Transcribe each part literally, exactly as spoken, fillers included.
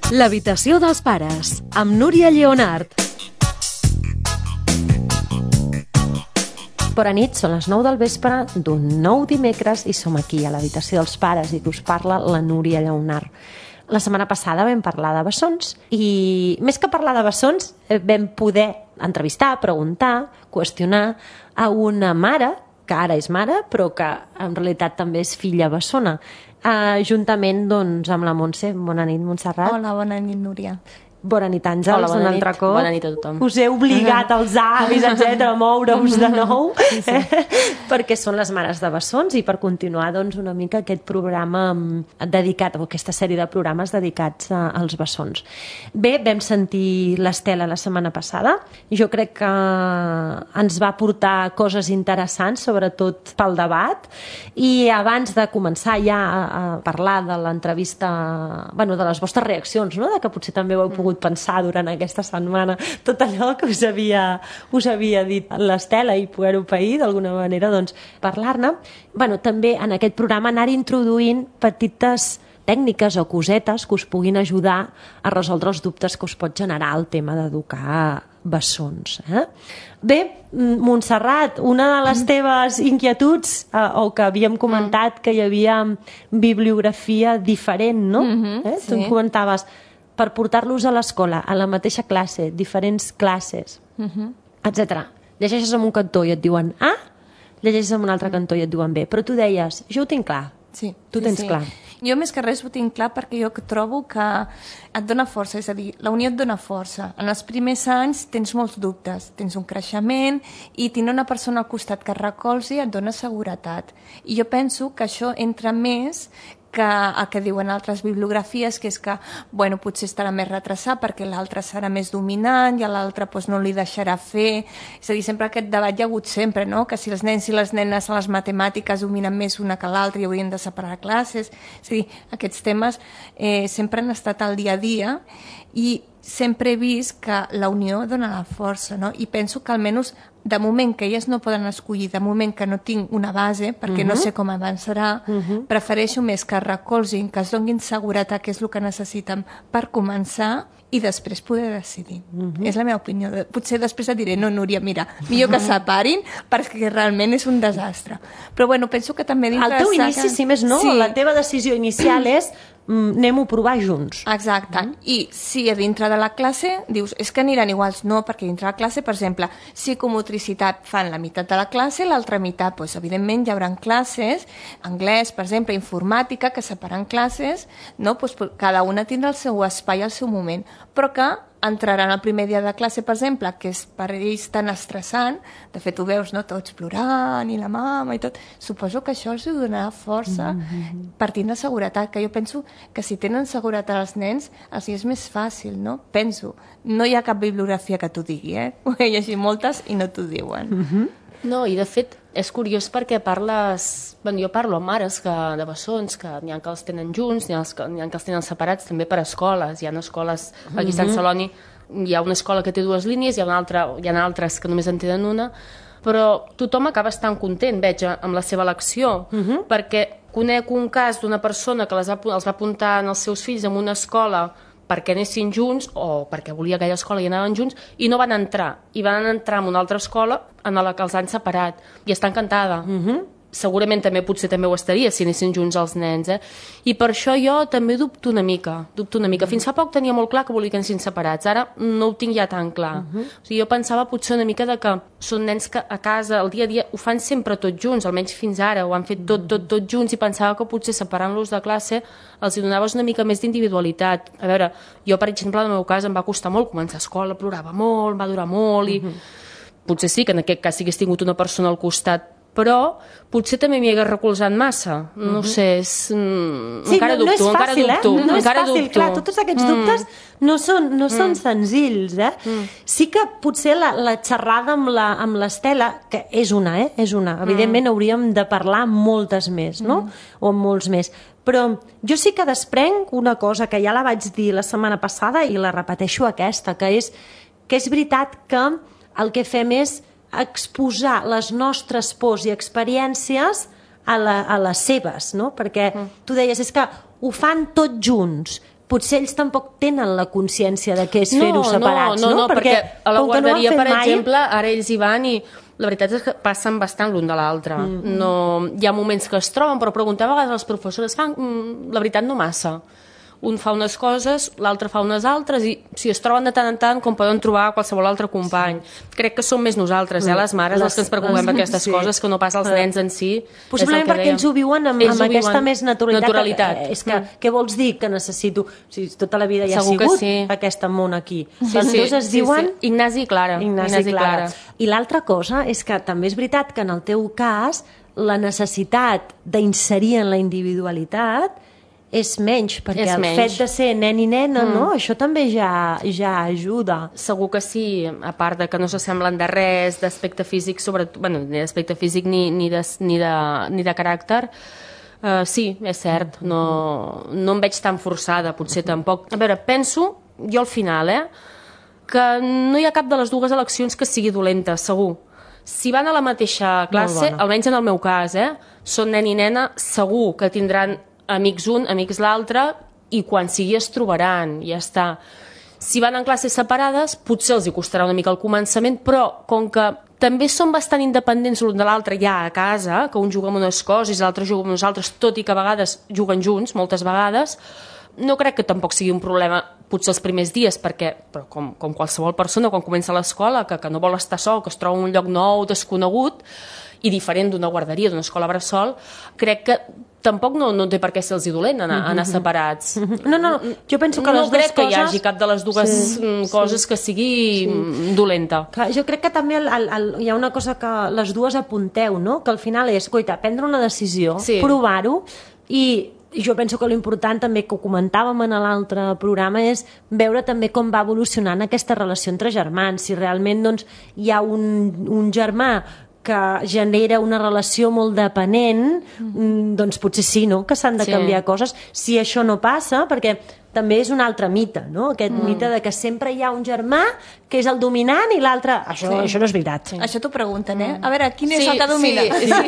L'habitació dels pares, amb Núria Lleonart. Bona nit, són les nou del vespre d'un nou dimecres i som aquí a l'habitació dels pares i que us parla la Núria Lleonart. La setmana passada vam parlar de bessons i més que parlar de bessons vam poder entrevistar, preguntar, qüestionar a una mare, que ara és mare però que en realitat també és filla bessona, Uh, juntament doncs, amb la Montse. Bona nit, Montserrat. Hola, bona nit, Núria. Bona nit, Àngels, Hola, bona un altre nit. cop. Bona nit a tothom. Us he obligat als avis, etcètera, a moure-us de nou, sí, sí. perquè són les mares de bessons i per continuar doncs, una mica aquest programa dedicat, o aquesta sèrie de programes dedicats a, als bessons. Bé, vam sentir l'Estela la setmana passada. Jo crec que ens va portar coses interessants, sobretot pel debat, i abans de començar ja a, a parlar de l'entrevista, bueno, de les vostres reaccions, no? De que potser també ho heu pogut pensar durant aquesta setmana tot allò que us havia, us havia dit l'Estela i poder-ho pair d'alguna manera, doncs parlar-ne. Bueno, també en aquest programa anar introduint petites tècniques o cosetes que us puguin ajudar a resoldre els dubtes que us pot generar el tema d'educar bessons. Eh? Bé, Montserrat, una de les teves inquietuds, eh, o que havíem comentat que hi havia bibliografia diferent, no? Mm-hmm, eh? sí. Tu em comentaves per portar-los a l'escola, a la mateixa classe, diferents classes, uh-huh. etcètera. Llegeixes en un cantó i et diuen A, llegeixes en un altre cantó i et diuen B, però tu deies, jo ho tinc clar, sí, tu sí, tens sí. clar. Jo més que res ho tinc clar perquè jo trobo que et dona força, és a dir, la unió et dona força. En els primers anys tens molts dubtes, tens un creixement i tenir una persona al costat que et recolzi et dona seguretat. I jo penso que això entra més que el que diuen altres bibliografies, que és que, bueno, potser estarà més retrasat perquè l'altre serà més dominant i a l'altre doncs, no li deixarà fer. És a dir, sempre aquest debat hi ha hagut sempre, no? Que si els nens i les nenes a les matemàtiques dominen més una que l'altra i haurien de separar classes. És a dir, aquests temes eh, sempre han estat al dia a dia i sempre he vist que la unió dona la força, no? I penso que almenys de moment que elles no poden escollir, de moment que no tinc una base, perquè uh-huh. no sé com avançarà, uh-huh. prefereixo més que recolzin, que es donin seguretat, que és el que necessiten per començar i després poder decidir. Uh-huh. És la meva opinió. Potser després et diré, no, Núria, mira, millor que separin perquè realment és un desastre. Però bueno, penso que també dintre... El teu de saca... inici, si més no, sí. La teva decisió inicial és mm, anem-ho a provar junts. Exacte. Uh-huh. I si a dintre de la classe dius, és que aniran iguals, no, perquè dintre de la classe, per exemple, psicomotricitat fan la meitat de la classe, l'altra meitat, doncs, evidentment, hi haurà classes, anglès, per exemple, informàtica, que separen classes, no? Doncs, cada una tindrà el seu espai, el seu moment, però que entraran el primer dia de classe, per exemple, que és per ells tan estressant, de fet ho veus, no? Tots plorant i la mama i tot, suposo que això els donarà força mm-hmm. per tindre seguretat, que jo penso que si tenen seguretat els nens, els és més fàcil, no? Penso, no hi ha cap bibliografia que t'ho digui, eh? Ho he llegit moltes i no t'ho diuen. Mm-hmm. No, i de fet és curiós perquè parles... Bueno, jo parlo amb mares que, de bessons, que n'hi ha que els tenen junts, n'hi ha, que, n'hi ha que els tenen separats també per escoles. Hi ha escoles, aquí a Sant Celoni hi ha una escola que té dues línies, hi ha, una altra, hi ha altres que només en tenen una, però tothom acaba estant content, veig, amb la seva elecció, uh-huh. perquè conec un cas d'una persona que les va, els va apuntar en els seus fills en una escola perquè anessin junts o perquè volia aquella escola i anaven junts i no van entrar, i van entrar en una altra escola en la que els han separat i està encantada. Uh-huh. Segurament també potser també ho estaria si anessin junts els nens, eh? I per això jo també dubto una mica, dubto una mica. Fins fa poc tenia molt clar que volia que anessin separats, ara no ho tinc ja tan clar. Uh-huh. O sigui, jo pensava potser una mica de que són nens que a casa, el dia a dia, ho fan sempre tots junts, almenys fins ara, ho han fet tot, tot, tot junts i pensava que potser separant-los de classe els hi donaves una mica més d'individualitat. A veure, jo per exemple, en el meu cas em va costar molt començar a escola, plorava molt, va durar molt i uh-huh. potser sí que en aquest cas sí que hagués tingut una persona al costat, però potser també m'hi hagués recolzat massa. No uh-huh. sé, és... Mm, sí, encara no, dubto, no és encara fàcil, dubto. Eh? No és encara fàcil, dubto. clar, tots aquests mm. dubtes no són, no mm. són senzills, eh? Mm. Sí que potser la, la xerrada amb la, amb l'Estela, que és una, eh? És una. Evidentment mm. hauríem de parlar amb moltes més, no? Mm. O amb molts més. Però jo sí que desprenc una cosa que ja la vaig dir la setmana passada i la repeteixo aquesta, que és que és veritat que el que fem és exposar les nostres pors i experiències a, la, a les seves, no? Perquè mm. tu deies, és que ho fan tots junts, potser ells tampoc tenen la consciència de què és fer-ho separats, no? No, no, no, perquè, perquè a la guarderia, per mai... exemple, ara ells hi van i la veritat és que passen bastant l'un de l'altre. Mm. No, hi ha moments que es troben, però preguntar a vegades als professors fan, la veritat, no massa. Un fa unes coses, l'altre fa unes altres, i si es troben de tant en tant, com poden trobar qualsevol altre company. Crec que som més nosaltres, eh, les mares, les, les que ens preocupem d'aquestes sí. coses, que no pas els nens en si. Possiblement perquè ells ho viuen amb, amb aquesta viuen més naturalitat. naturalitat. Que, és que, mm. què vols dir que necessito? O sigui, tota la vida hi ha Segur sigut sí. aquest món aquí. Sí, Les sí, dues es sí, diuen... Sí. Ignasi i Clara. Ignasi, Ignasi i Clara. Clara. I l'altra cosa és que també és veritat que en el teu cas la necessitat d'inserir en la individualitat és menys, perquè és el menys. Fet de ser nen i nena, mm. no? Això també ja, ja ajuda. Segur que sí, a part de que no s'assemblen de res, d'aspecte físic, sobretot, bueno, ni d'aspecte físic ni, ni, de, ni, de, ni de caràcter, uh, sí, és cert, no, no em veig tan forçada, potser tampoc. A veure, penso, jo al final, eh, que no hi ha cap de les dues eleccions que sigui dolenta, segur. Si van a la mateixa classe, almenys en el meu cas, eh, són nen i nena, segur que tindran amics un, amics l'altre, i quan sigui es trobaran, ja està. Si van en classes separades, potser els hi costarà una mica al començament, però com que també són bastant independents l'un de l'altre ja a casa, que un juga amb unes coses i l'altre juga amb nosaltres, tot i que a vegades juguen junts, moltes vegades, no crec que tampoc sigui un problema potser els primers dies, perquè però com, com qualsevol persona quan comença l'escola, que, que no vol estar sol, que es troba en un lloc nou, desconegut, i diferent d'una guarderia, d'una escola bressol, crec que tampoc no, no té per què ser els dolent anar, anar separats. No, no, jo penso que no les crec dues que coses... hi hagi cap de les dues sí, coses sí. que sigui sí. dolenta. Clar, jo crec que també el, el, el, hi ha una cosa que les dues apunteu, no? Que al final és, coita, prendre una decisió, sí. provar-ho, i jo penso que l'important també que ho comentàvem en l'altre programa és veure també com va evolucionant aquesta relació entre germans, si realment doncs, hi ha un, un germà que genera una relació molt dependent, mm. doncs potser sí, no?, que s'han de sí. canviar coses. Si això no passa, perquè també és un altre mite, no?, aquest mm. mite de que sempre hi ha un germà que és el dominant i l'altre... Això, sí. això no és veritat. Sí. Això t'ho pregunten, eh? A veure, quin és sí, el que domina? Sí, sí,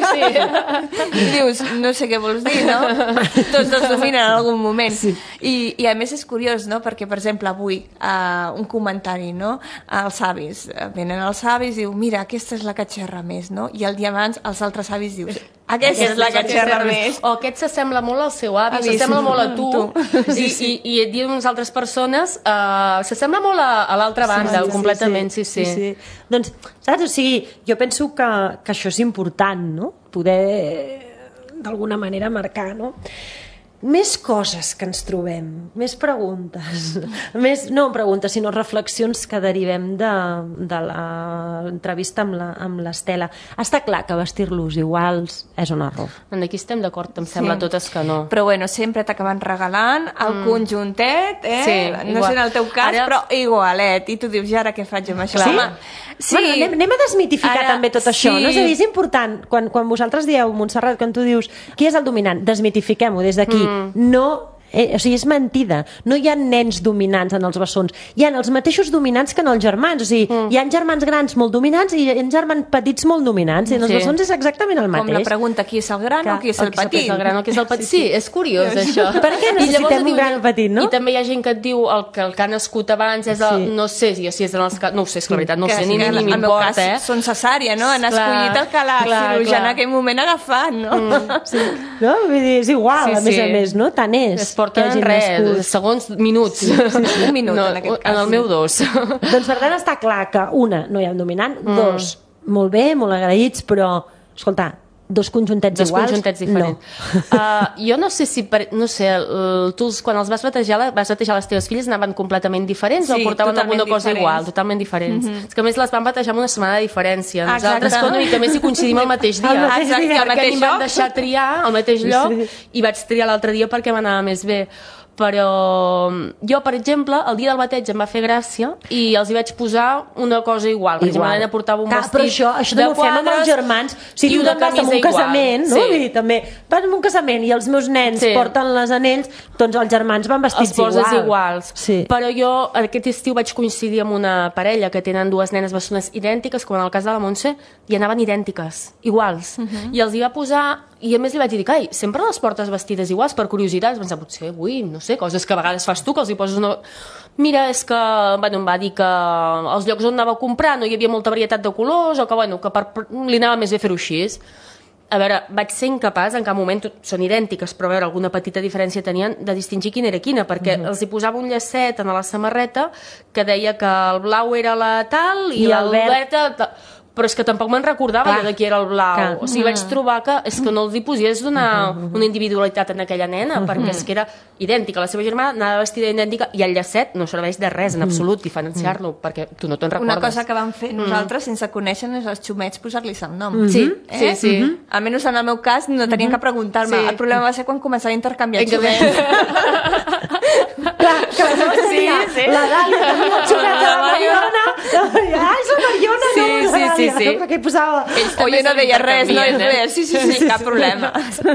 sí. I dius, no sé què vols dir, no? Tots els dominen en algun moment. Sí. I, I a més és curiós, no?, perquè, per exemple, avui, uh, un comentari, no?, als avis. Venen els avis i diu, mira, aquesta és la que xerra més, no? I el dia abans els altres avis dius, aquesta és la que xerra més. O aquest s'assembla molt al seu avi, s'assembla molt a tu. tu. I, i, i et diuen unes altres persones, uh, s'assembla molt a, a l'altra banda, sí, completament, sí sí. sí, sí. sí. Doncs, saps? O sigui, jo penso que, que això és important, no? Poder, d'alguna manera, marcar, no? Més coses que ens trobem, més preguntes, més, no preguntes, sinó reflexions que derivem de, de l'entrevista amb l'Estela. Està clar que vestir-los iguals és un error. Aquí estem d'acord, em sembla sí. totes que no. Però bueno, sempre t'acaben regalant el mm. conjuntet, eh? Sí, no sé en el teu cas, ara... però igualet. I tu dius, ja ara què faig amb això? Sí? Home, sí. Bueno, anem, anem a desmitificar ara, també tot això. Sí. No? És a dir, és important, quan, quan vosaltres dieu, Montserrat, quan tu dius, qui és el dominant? Desmitifiquem-ho des d'aquí. Mm. No, eh, o sigui, és mentida. No hi ha nens dominants en els bessons. Hi ha els mateixos dominants que en els germans. O sigui, mm. hi ha germans grans molt dominants i hi ha germans petits molt dominants. I en els sí. bessons és exactament el mateix. Com la pregunta, qui és el gran que, o qui és el, el petit? És el gran o qui és el petit? Sí, sí. sí és curiós, això. Per què necessitem un diu, gran o petit, no? I també hi ha gent que et diu el que, el que ha nascut abans és el... Sí. No sé si és en els... No ho sé, és que la veritat, no ho sé, ni, ni, ni m'importa, eh? Són cesària, no? Han escollit el que la cirurgià en aquell moment ha agafat, no? Mm. Sí. No? Vull dir, és igual, a més a més, no? Tant és. Es porten res, segons, minuts. Sí, sí, sí. Un minut, no, en aquest cas. En el meu dos. Doncs per tant està clar que, una, no hi ha un dominant, mm. dos, molt bé, molt agraïts, però, escolta, dos conjuntets dos iguals, conjuntets diferents. No. Uh, jo no sé si, per, no sé, el, tu quan els vas batejar, vas batejar les teves filles anaven completament diferents sí, o portaven alguna cosa diferents. Igual, totalment diferents. Mm -hmm. És que a més les van batejar amb una setmana de diferència. Nosaltres que una mica més hi coincidim el mateix dia. El mateix Exacte, dia. El mateix em van deixar triar al mateix lloc sí. i vaig triar l'altre dia perquè m'anava més bé. Però jo, per exemple, el dia del bateig em va fer gràcia i els hi vaig posar una cosa igual. Per exemple, la nena portava un Clar, vestit però això, això de quadres, fem amb els germans. O sigui, tu te'n vas amb un casament, no? Sí. Dir, també, vas amb un casament i els meus nens sí. porten les anells, doncs els germans van vestits els poses igual. iguals. Sí. Però jo aquest estiu vaig coincidir amb una parella que tenen dues nenes bessones idèntiques, com en el cas de la Montse, i anaven idèntiques, iguals. Uh -huh. I els hi va posar... I a més li vaig dir, ai, sempre les portes vestides iguals per curiositat? Vaig pensar, potser avui, no sé, sé, coses que a vegades fas tu, que els hi poses una... Mira, és que, bueno, em va dir que els llocs on anava a comprar no hi havia molta varietat de colors, o que, bueno, que per, li anava més bé fer-ho així. A veure, vaig ser incapaç, en cap moment, són idèntiques, però a veure, alguna petita diferència tenien, de distingir quina era quina, perquè uh -huh. els hi posava un llacet en la samarreta que deia que el blau era la tal i, I el verd... verd però és que tampoc me'n recordava jo de qui era el blau. Clar. O sigui, vaig trobar que és que no els hi podies donar una individualitat en aquella nena, perquè és que era idèntica. La seva germana anava vestida idèntica i el llacet no serveix de res, en absolut, diferenciar-lo, perquè tu no te'n recordes. Una cosa que vam fer nosaltres, sense conèixer, és els xumets posar-los el nom. Sí, eh? sí, sí. Almenys en el meu cas no tenia que preguntar-me. Sí. El problema va ser quan començava a intercanviar xumets. Clar, que la sí, sí. La Dàlia tenia el xumet de la Mariona. Ah, és la Mariona, sí, no? Sí, sí, sí. Perquè hi posava... O jo no deia res, no és res. Sí, sí, sí, sí, cap problema.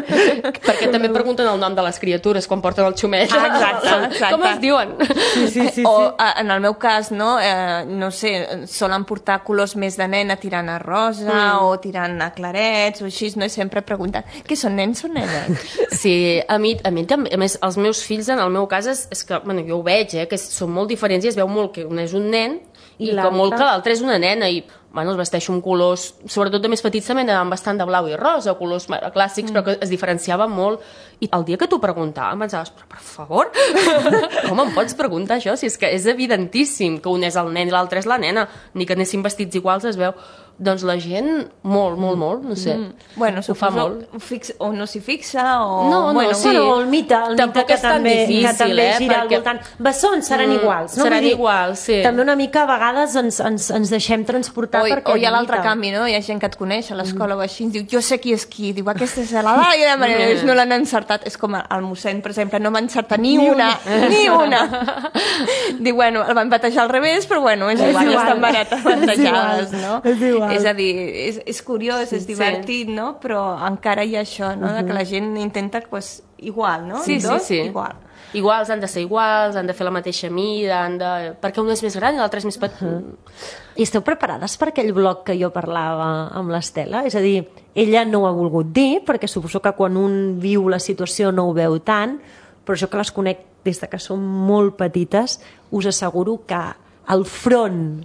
Perquè també pregunten el nom de les criatures quan porten el xumet. Ah, exacte, exacte. Com es diuen? Sí, sí, sí. O en el meu cas, no, eh, no sé, solen portar colors més de nena tirant a rosa mm. o tirant a clarets o així, no? I sempre pregunten, què són nens o nenes? Sí, a mi, a mi també. A més, els meus fills, en el meu cas, és, és que, bueno, jo ho veig, eh, que són molt diferents i es veu molt que un és un nen i, I que molt que l'altre és una nena i bueno, els vesteixo amb colors, sobretot de més petits també anaven bastant de blau i rosa, colors clàssics, mm. però que es diferenciaven molt. I el dia que t'ho preguntava, em pensaves, però per favor, com em pots preguntar això? Si és que és evidentíssim que un és el nen i l'altre és la nena, ni que anessin vestits iguals es veu. Doncs la gent, molt, molt, molt, no sé, mm. bueno, ho fa molt. Fix, o no s'hi fixa, o... No, no, bueno, sí. Bueno, el mite, el Tampoc mite que, també, difícil, que també eh, gira perquè... al voltant. Bessons seran mm, iguals, no? Seran dir, iguals, sí. També una mica a vegades ens, ens, ens deixem transportar o, perquè... O hi ha l'altre canvi, no? Hi ha gent que et coneix a l'escola mm. o així, diu, jo sé qui és qui, diu, aquesta és la Dàlia de Maria Neus, no l'han encertat. És com el mossèn, per exemple, no m'ha encertat ni, ni una, una, ni una. Diu, bueno, el van batejar al revés, però bueno, és, és igual, igual, estan barates batejades, no? És igual. És a dir, és, és curiós, sí, és divertit, sí. no? Però encara hi ha això, no? Uh -huh. Que la gent intenta, pues, igual, no? Sí, Dos, sí, sí. Igual. Iguals, han de ser iguals, han de fer la mateixa mida, han de... perquè un és més gran i l'altre és més petit. Uh -huh. I esteu preparades per aquell blog que jo parlava amb l'Estela? És a dir, ella no ho ha volgut dir, perquè suposo que quan un viu la situació no ho veu tant, però jo que les conec des de que són molt petites, us asseguro que el front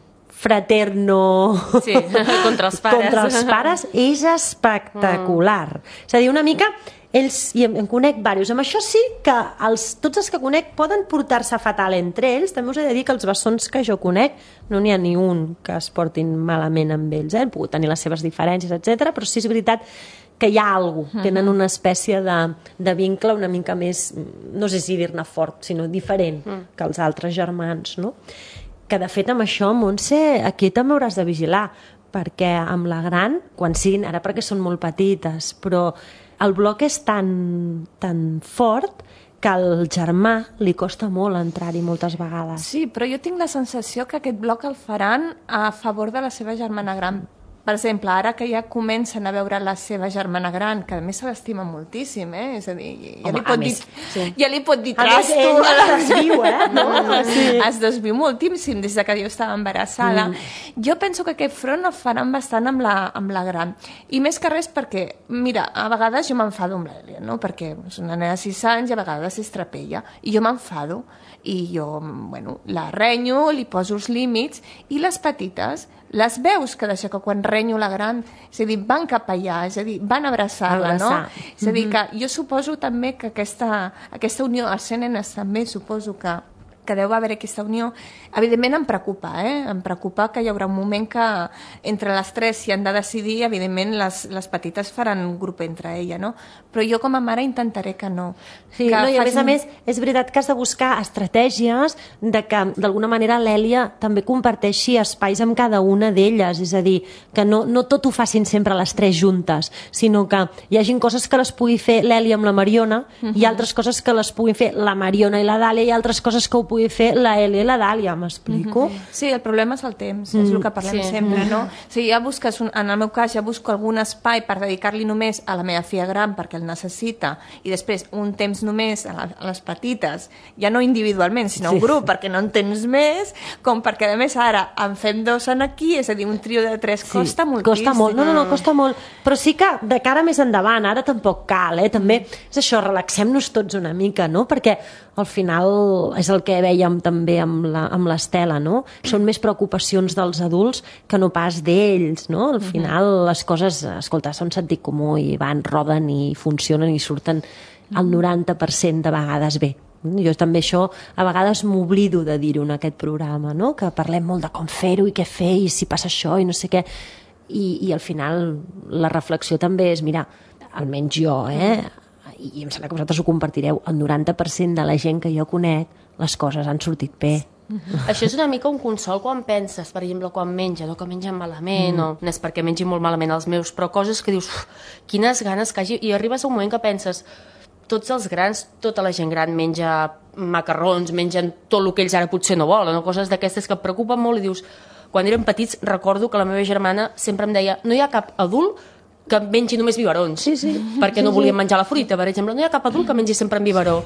fraterno sí, contra els pares, contra els pares és espectacular. Mm. És a dir, una mica... Ells, i en, en conec diversos, amb això sí que els, tots els que conec poden portar-se fatal entre ells. També us he de dir que els bessons que jo conec no n'hi ha ni un que es portin malament amb ells, eh? Han pogut tenir les seves diferències, etcètera. Però sí és veritat que hi ha alguna cosa, tenen una espècie de, de vincle una mica més, no sé si dir-ne fort, sinó diferent mm. que els altres germans, no? Que de fet amb això, Montse, aquí també hauràs de vigilar, perquè amb la gran, quan siguin, ara perquè són molt petites, però el bloc és tan, tan fort que al germà li costa molt entrar-hi moltes vegades. Sí, però jo tinc la sensació que aquest bloc el faran a favor de la seva germana gran. Per exemple, ara que ja comencen a veure la seva germana gran, que a més se l'estima moltíssim, eh? És a dir, ja, Home, li, pot dir, sí. ja li pot dir trasto. Ella es desviu, eh? No? Sí. Es desviu moltíssim des que jo estava embarassada. Mm. Jo penso que aquest front el faran bastant amb la, amb la gran. I més que res perquè, mira, a vegades jo m'enfado amb l'Èlia, no? Perquè és una nena de sis anys i a vegades és trapella. I jo m'enfado i jo, bueno, la renyo, li poso els límits i les petites les veus que d'això que quan renyo la gran, és a dir, van cap allà, és a dir, van abraçar-la, no? És a dir, que jo suposo també que aquesta, aquesta unió, els nenes també suposo que que deu haver aquesta unió, evidentment em preocupa, eh? Em preocupa que hi haurà un moment que entre les tres si han de decidir, evidentment les, les petites faran un grup entre ella, no? Però jo com a mare intentaré que no. Sí, que no, i a facin... més a més és veritat que has de buscar estratègies de que d'alguna manera l'Èlia també comparteixi espais amb cada una d'elles, és a dir, que no, no tot ho facin sempre les tres juntes, sinó que hi hagin coses que les pugui fer l'Èlia amb la Mariona, uh-huh. i altres coses que les puguin fer la Mariona i la Dàlia, i altres coses que ho puguin pugui fer la Eli i la Dàlia, m'explico? Mm-hmm. Sí, el problema és el temps, mm. és el que parlem sí. sempre, no? O sigui, ja busques, un, en el meu cas, ja busco algun espai per dedicar-li només a la meva filla gran perquè el necessita, i després un temps només a, la, a les petites, ja no individualment, sinó sí. un grup, perquè no en tens més, com perquè a més ara en fem dos en aquí, és a dir, un trio de tres sí. costa moltíssim. Costa molt, no, no, no, costa molt, però sí que de cara més endavant, ara tampoc cal, eh? També és això, relaxem-nos tots una mica, no? Perquè al final és el que vèiem també amb la, amb l'Estela, no? Són més preocupacions dels adults que no pas d'ells, no? Al final les coses, escolta, són sentit comú i van, roden i funcionen i surten el noranta per cent de vegades bé. Jo també això a vegades m'oblido de dir-ho en aquest programa, no? Que parlem molt de com fer-ho i què fer i si passa això i no sé què, i, i al final la reflexió també és, mira, almenys jo, eh? I em sembla que vosaltres ho compartireu, el noranta per cent de la gent que jo conec, les coses han sortit bé. Uh-huh. Això és una mica un consol quan penses, per exemple, quan menja, no que mengen malament, mm. o no és perquè mengin molt malament els meus, però coses que dius, quines ganes que hagi... I arribes a un moment que penses, tots els grans, tota la gent gran menja macarrons, mengen tot el que ells ara potser no volen, o coses d'aquestes que et preocupen molt, i dius, quan érem petits recordo que la meva germana sempre em deia, no hi ha cap adult que mengi només biberons, sí, sí. perquè no volien menjar la fruita, per exemple. No hi ha cap adult que mengi sempre en biberó.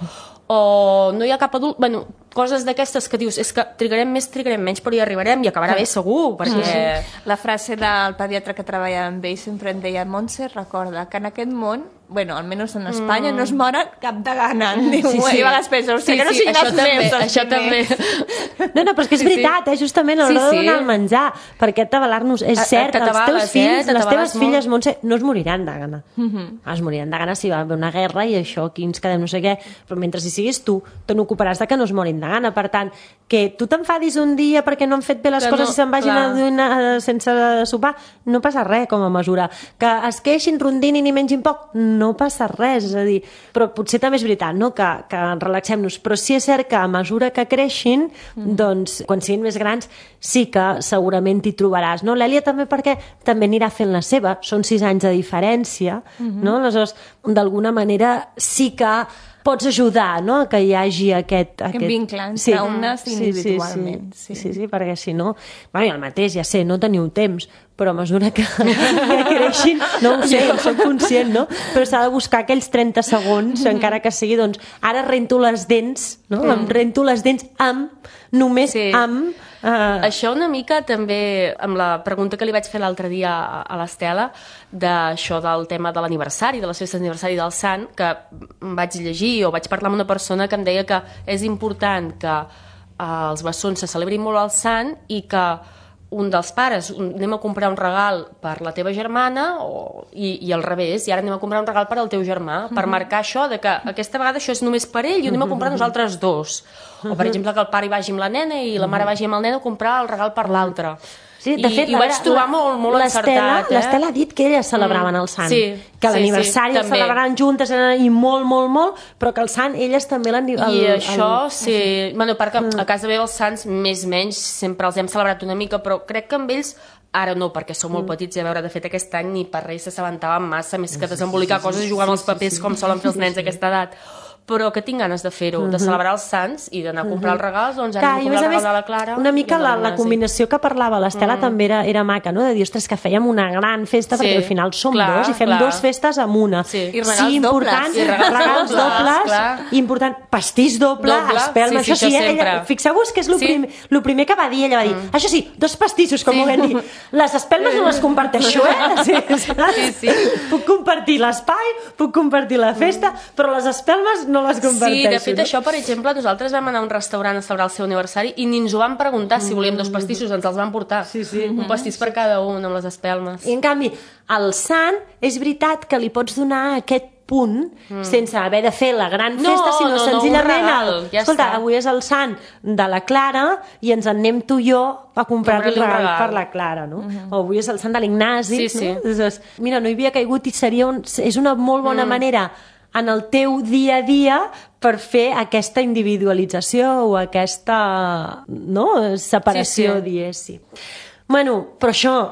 O no hi ha cap adult... Bueno, coses d'aquestes que dius, és que trigarem més, trigarem menys, però hi arribarem i acabarà bé segur, perquè... Sí. La frase del pediatre que treballa amb ell sempre em deia, Montse, recorda que en aquest món, bueno, almenys en Espanya, mm. no es moren cap de gana. Diu, sí, sí. I a vegades penso, sí, que no sí, siguin els també, meus. Els això també. No, no, però és que és sí, veritat, sí. eh, justament a l'hora sí, sí. de donar el menjar, perquè atabalar-nos, és cert, els teus fills, eh, les teves filles, Montse, no es moriran de gana. Mm-hmm. Es moriran de gana si va haver una guerra i això, aquí ens quedem no sé què, però mentre hi siguis tu, te n'ocuparàs de que no es morin de gana. Per tant, que tu t'enfadis un dia perquè no han fet bé les que coses no, i se'n vagin a donar sense sopar, no passa res com a mesura. Que es queixin, rondinin i mengin poc, no passa res, és a dir, però potser també és veritat, no? que, que relaxem-nos, però sí és cert que a mesura que creixin, mm. doncs, quan siguin més grans, sí que segurament t'hi trobaràs, no? L'Èlia també perquè també anirà fent la seva, són sis anys de diferència, mm-hmm. no? Aleshores, d'alguna manera sí que pots ajudar, no?, que hi hagi aquest... aquest... vincle entre sí. unes individualment. Sí sí, sí, sí, sí, perquè si no... Bueno, i el mateix, ja sé, no teniu temps, però a mesura que, que creixin, no ho sé, soc conscient, no? Però s'ha de buscar aquells trenta segons, mm-hmm. encara que sigui, doncs, ara rento les dents, no? Mm. Em rento les dents amb, només sí. amb... Uh... Això una mica també, amb la pregunta que li vaig fer l'altre dia a, a l'Estela, d'això del tema de l'aniversari, de les festes d'aniversari del Sant, que vaig llegir o vaig parlar amb una persona que em deia que és important que uh, els bessons se celebrin molt al Sant i que un dels pares, un, anem a comprar un regal per la teva germana o, i, i al revés, i ara anem a comprar un regal per al teu germà, per mm-hmm. marcar això de que aquesta vegada això és només per ell i ho anem a comprar nosaltres dos. O per exemple que el pare hi vagi amb la nena i la mare vagi amb el nen a comprar el regal per l'altre. Sí, de I, fet, i ho vaig trobar la, molt, molt encertat. Eh? L'Estela ha dit que elles celebraven el Sant, sí, que sí, l'aniversari sí, el celebraven juntes i molt, molt, molt, però que el Sant elles també l'han... I això, el... sí, bueno, perquè a casa meva els Sants, més o menys, sempre els hem celebrat una mica, però crec que amb ells ara no, perquè som molt petits, i a veure, de fet aquest any ni per res s'assabentaven massa, més que desembolicar sí, sí, coses i jugar amb els papers sí, sí. com solen fer els nens d'aquesta edat. Però que tinc ganes de fer-ho, uh-huh. de celebrar els Sants i d'anar a comprar uh-huh. els regals, doncs ara anem a comprar el regal de la Clara. Una mica la, la combinació que parlava l'Estela uh-huh. també era, era maca, no? De dir, ostres, que fèiem una gran festa, sí, perquè al final som clar, dos i fem clar. dos festes amb una. Sí, i regals sí, important, dobles. I regals, regals dobles, dobles important, pastís doble, doble. espelma, sí, sí, això sí, eh, ella, fixeu-vos que és el sí. prim, primer que va dir, ella va dir, mm. això sí, dos pastissos, com sí. ho vam dir, les espelmes no les comparteixo, eh? Sí, sí, sí. Puc compartir l'espai, puc compartir la festa, però les espelmes no les comparteixo. Sí, de fet, no? Això, per exemple, nosaltres vam anar a un restaurant a celebrar el seu aniversari i ni ens ho van preguntar si volíem dos pastissos, ens els van portar. Sí, sí. Un pastís per cada un, amb les espelmes. I, en canvi, al Sant, és veritat que li pots donar aquest punt mm. sense haver de fer la gran festa, no, sinó no, senzillament no, regal, el... ja escolta, està. Avui és el Sant de la Clara i ens en anem tu i jo a comprar el regal, regal per la Clara, no? Mm-hmm. O avui és el Sant de l'Ignasi, sí, sí. no? Doncs, mira, no hi havia caigut i seria un, és una molt bona mm. manera en el teu dia a dia per fer aquesta individualització o aquesta, no, separació, sí, sí. diguéssim. Bueno, però això,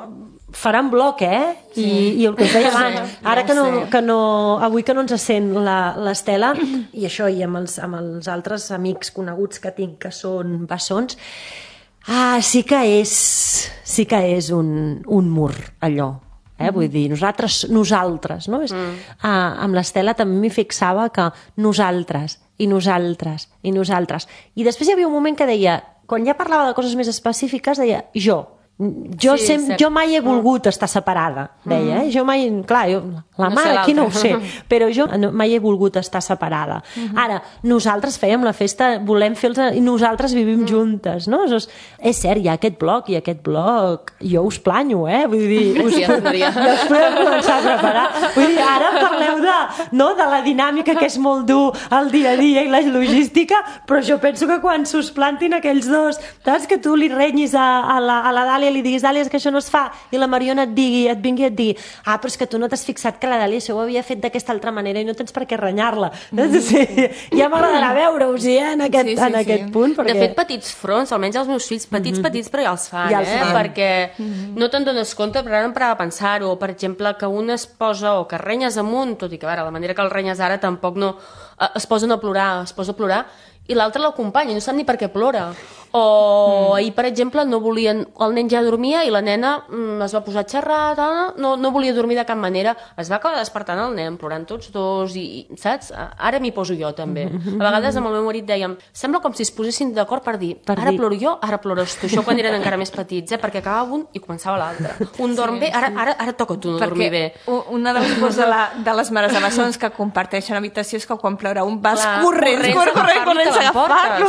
faran bloc, eh? Sí. I, i el que us deia abans, sí, ara que no, que no, avui que no ens sent l'Estela, i això, i amb els, amb els altres amics coneguts que tinc que són bessons, ah, sí que és, sí que és un, un mur, allò. Eh? Vull dir, nosaltres, nosaltres, no? Mm. Ah, amb l'Estela també m'hi fixava que nosaltres, i nosaltres, i nosaltres. I després hi havia un moment que deia, quan ja parlava de coses més específiques, deia jo. Jo, sí, sem, jo mai he volgut mm. estar separada, deia, eh? Jo mai, clar, jo, la no mare aquí no ho sé, però jo no, mai he volgut estar separada. Mm -hmm. Ara, nosaltres fèiem la festa, volem fer-los, i nosaltres vivim mm. juntes, no? És, és cert, hi ha aquest bloc, i aquest bloc, jo us planyo, eh? Vull dir, us, ja, ja us podeu començar a preparar. Vull dir, ara parleu de, no, de la dinàmica que és molt dur el dia a dia i la logística, però jo penso que quan s'us plantin aquells dos, saps, que tu li renyis a, a la, a la Dàlia, li diguis, Dàlia, és que això no es fa, i la Mariona et digui, et vingui i et digui, ah, però és que tu no t'has fixat que la Dàlia això ho havia fet d'aquesta altra manera i no tens per què renyar-la. Mm. Sí, ja m'agradarà veure-us-hi, eh, en aquest, sí, sí, en aquest sí. punt. Perquè... De fet, petits fronts, almenys els meus fills, petits, mm -hmm. petits, però ja els fan, ja els eh? Fan. Perquè mm -hmm. no te'n dones compte, però ara em parava a pensar-ho, per exemple, que un es posa, o que renyes amunt, tot i que, ara, la manera que el renyes ara tampoc no... es posen a plorar, es posa a plorar, i l'altre l'acompanya, no sap ni per què plora. O mm. ahir, per exemple, no volien, el nen ja dormia i la nena mm, es va posar a xerrar, no, no volia dormir de cap manera, es va acabar despertant el nen, plorant tots dos, i, saps? Ara m'hi poso jo, també. A vegades amb el meu marit dèiem, sembla com si es posessin d'acord per dir, per ara dir. ploro jo, ara plores tu. Això quan eren encara més petits, eh? Perquè acabava un i començava l'altre. Un dorm sí, bé, ara, ara, ara toca tu no perquè dormir bé. Una de les coses de, la, de les mares de bessons que comparteixen habitació és que quan plora un vas Clar, corrents, corrents, corrents, corrents a agafar-lo.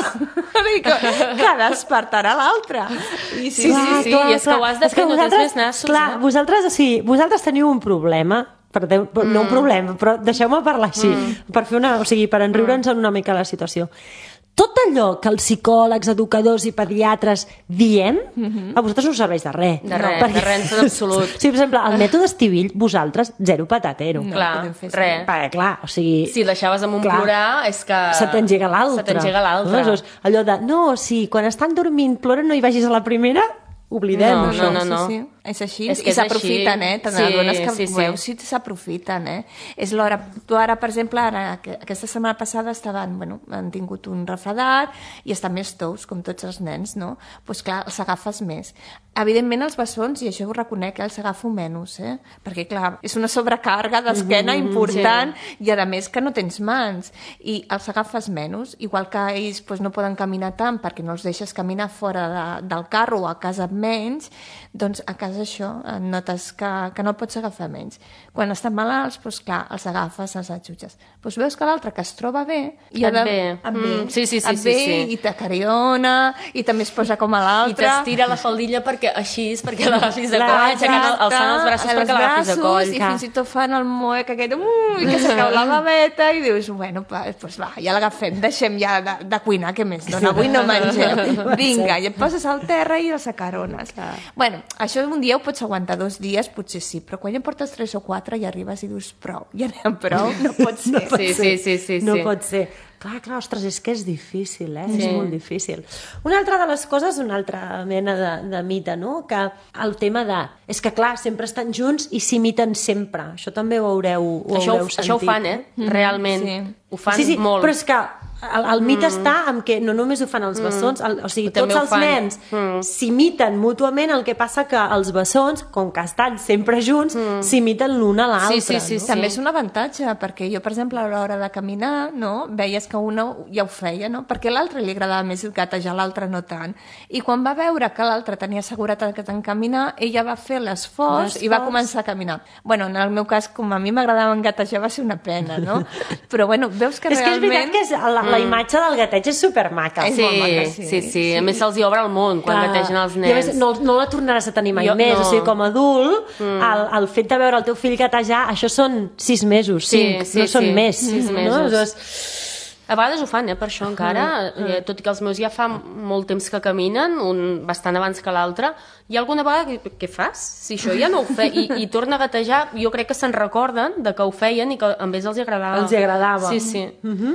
Que despertarà l'altre. Sí, sí, sí, sí, sí. Clar, i és que ho has de fer, no tens més nassos. Clar, eh? vosaltres, o sigui, vosaltres teniu un problema, perdeu, mm. no un problema, però deixeu-me parlar així, mm. per fer una, o sigui, per enriure'ns en una mica la situació. Tot allò que els psicòlegs, educadors i pediatres diem, mm-hmm. a vosaltres no us serveix de res. De res, perquè... de res, en absolut. Sí, per exemple, el mètode Estivill, vosaltres, zero patatero. No, clar, res. Perquè, clar, o sigui... Si deixaves amb un clar, plorar, és que... Se t'engega l'altre. Se t'engega l'altre. No? Allò de, no, si quan estan dormint ploren no hi vagis a la primera, oblidem no, això. No, no, no. Sí, sí. És així, és que i s'aprofiten, eh? Te n'adones sí, que sí, sí. veus si s'aprofiten, eh? És l'hora... Tu ara, per exemple, ara, aquesta setmana passada estaven, bueno, han tingut un refredat i estan més tous, com tots els nens, no? Doncs pues, clar, els agafes més. Evidentment, els bessons, i això ho reconec, eh, els agafo menys, eh? Perquè, clar, és una sobrecàrrega d'esquena mm-hmm, important sí. i, a més, que no tens mans. I els agafes menys, igual que ells pues, no poden caminar tant perquè no els deixes caminar fora de, del carro o a casa menys, doncs a casa això, notes que, que no pots agafar menys. Quan estan malalts, doncs clar, els agafes, els atxutges. Doncs veus que l'altre que es troba bé... I et ve. Et ve, mm, sí, sí, sí, et sí, ve sí. i t'acariona, i també es posa com a l'altre. I t'estira la faldilla perquè així, perquè l'agafis de coll, aixecant, alçant els braços perquè l'agafis de coll. I fins i tot fan el moec aquest, ui, que s'acaba la babeta, i dius, bueno, doncs va, ja l'agafem, deixem ja de, de cuinar, què més dona? Avui no mengem. Vinga, i et poses al terra i els acarones. Bueno, això un dia ho pots aguantar dos dies, potser sí, però quan ja portes tres o quatre ja arribes i dius prou, ja anem prou, no pot ser. No pot sí, ser. Sí, sí, sí, no sí. pot ser. Clar, clar, ostres, és que és difícil, eh? Sí. És molt difícil. Una altra de les coses, una altra mena de, de mite, no? Que el tema de... És que, clar, sempre estan junts i s'imiten sempre. Això també ho haureu, ho això, haureu ho, sentit. Això ho fan, eh? Realment. Sí. Ho fan sí, sí, molt. Però és que el, el mite mm. està en que no només ho fan els bessons, el, o sigui, tots els nens mm. s'imiten mútuament, el que passa que els bessons, com que estan sempre junts, mm. s'imiten l'un a l'altre. Sí, sí, sí, no? sí. També és un avantatge, perquè jo, per exemple, a l'hora de caminar, no, veies que una ja ho feia, no? Perquè a l'altre li agradava més gatejar, l'altre no tant. I quan va veure que l'altre tenia seguretat que en caminar, ella va fer l'esforç i va començar a caminar. Bueno, en el meu cas, com a mi m'agradava gatejar, va ser una pena, no? Però, bueno, veus que és realment... És que és veritat que és, la, la imatge del gateig és supermaca. Sí, maca, sí, sí, sí. A més se'ls hi obre el món quan Clar. gategen els nens. I a més, no, no la tornaràs a tenir mai jo, més. No. O sigui, com a adult, mm. el, el fet de veure el teu fill gatejar, això són sis mesos, cinc, sí, sí, no són sí. més. Sis no? mesos. Doncs... A vegades ho fan, eh, per això encara, mm, mm. tot i que els meus ja fa molt temps que caminen, un bastant abans que l'altre, hi ha alguna vegada que, què fas? Si això ja no ho fe... I, i torna a gatejar, jo crec que se'n recorden de que ho feien i que a ells els agradava. Els agradava. Sí, sí. Mm -hmm.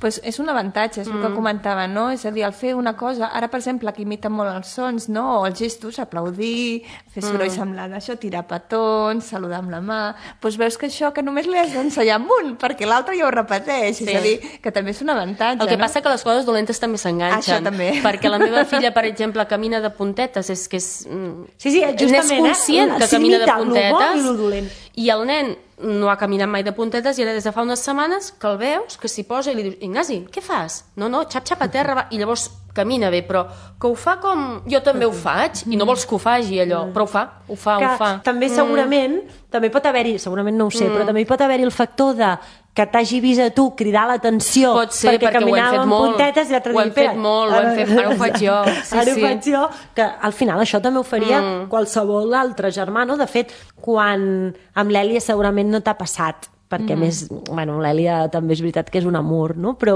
Pues és un avantatge, és el que comentava, no? És a dir, al fer una cosa, ara, per exemple, que imita molt els sons, no? O els gestos, aplaudir, fer sorolls amb la d'això, tirar petons, saludar amb la mà... Doncs veus que això que només li has d'ensenyar amb un, perquè l'altre ja ho repeteix. Sí. És a dir, que també és un avantatge, El que no? passa que les coses dolentes també s'enganxen. Això també. Perquè la meva filla, per exemple, camina de puntetes, és que és... Sí, sí, justament, és conscient eh? que camina de S'imita lo bo i puntetes. lo dolent. I el nen no ha caminat mai de puntetes i ara des de fa unes setmanes que el veus, que s'hi posa i li dius, Ignasi, què fas? No, no, xap-xap a terra, va. I llavors camina bé, però que ho fa com... Jo també ho faig, i no vols que ho faci allò, però ho fa, ho fa, que ho fa. també segurament, mm. també pot haver-hi, segurament no ho sé, mm. però també hi pot haver-hi el factor de que t'hagi vist a tu cridar l'atenció Pot ser, perquè, perquè ho hem caminava fet amb molt. puntetes i l'altre Ho hem dia, fet molt, ho hem fet, ara ho faig jo. Sí, ara sí. ho faig jo, que al final això també ho faria mm. qualsevol altre germà, no? De fet, quan amb l'Èlia segurament no t'ha passat, perquè mm. més, bueno, l'Èlia també és veritat que és un amor, no? Però,